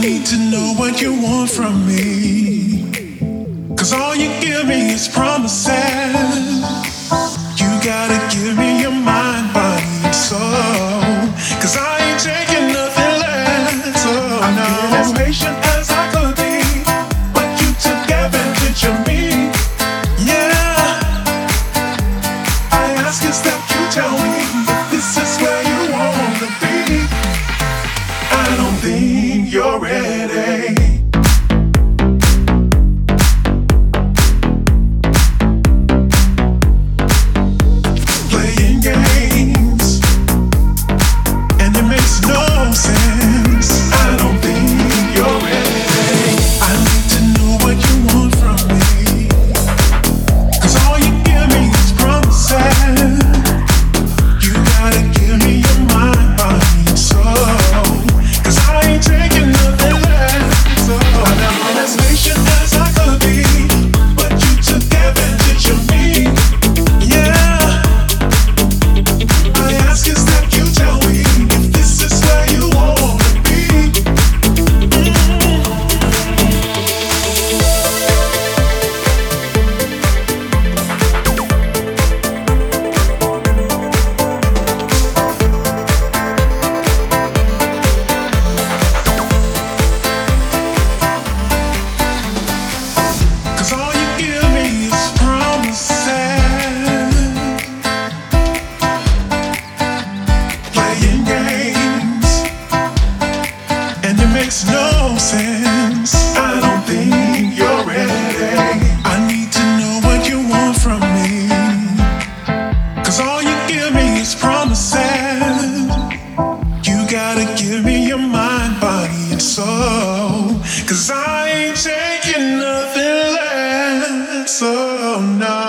need to know what you want from me. 'Cause all you give me is promises. You gotta give me your mind, body, and soul. 'Cause I ain't taking nothing less. Oh, I'm being as patient as I could be, but you took advantage of me. Yeah, I ask is that you tell me if this is where you want to be. I don't think you're ready. Playing games, and it makes no sense. I don't think you're ready. I need to know what you want from me. 'Cause all you give me is promises. You gotta give me your mind, body, and soul. 'Cause I ain't taking nothing less. So I'm as patient as I could be, but you took advantage of me. Yeah, I ask is that you tell me if this is where you wanna be. Cause all you give me is promises. Playing games, and it makes no sense. I don't think you're ready. I need to know what you want from me. 'Cause all you give me is promises. You gotta give me your mind, body, and soul. 'Cause I ain't taking nothing less. Oh no.